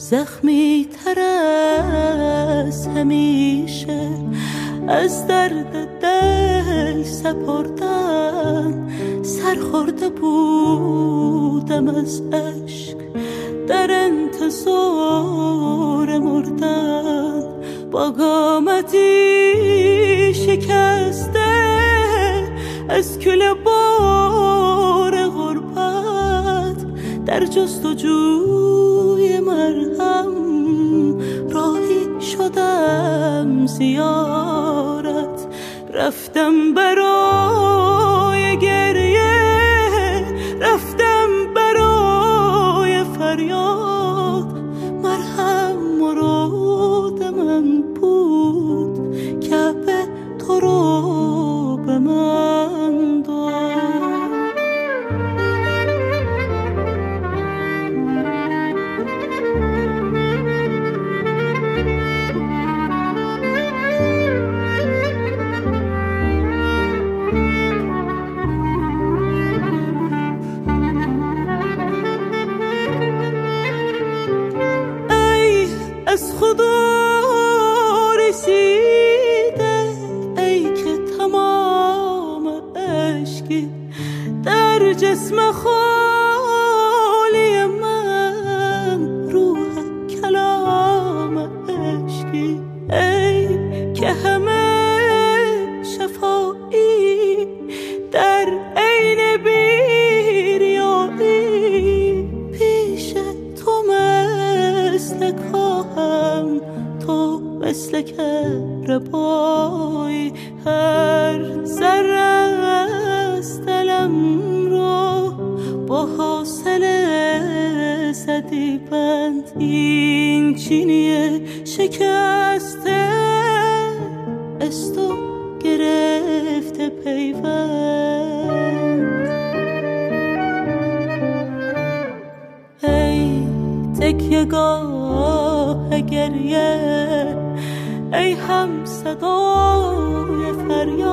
زخمی تر از همیشه از درد دل سپردن، سرخورده بودم از عشق در انتظار مردن، با قامتی شکسته از کل بار غربت در جستجوی مرهم راهی شدم زیارت، رفتم برای گریه، رفتم برای فریاد، مرهم مراد من بود کعبه تو رو به من داد. از خدا رسیده ای که تمام عشقی در جسم خالی من، روح کلام عشقی ای که همه شفایی در عین بیریایی، پیش تو مثل کاهم، تو مثل کهربایی، هر ذره از دلم رو با حوصله زدی بند، این چینی شکسته از تو گرفته پیوند. ای تکیه‌گاه گریه، ای هم صدای فریاد،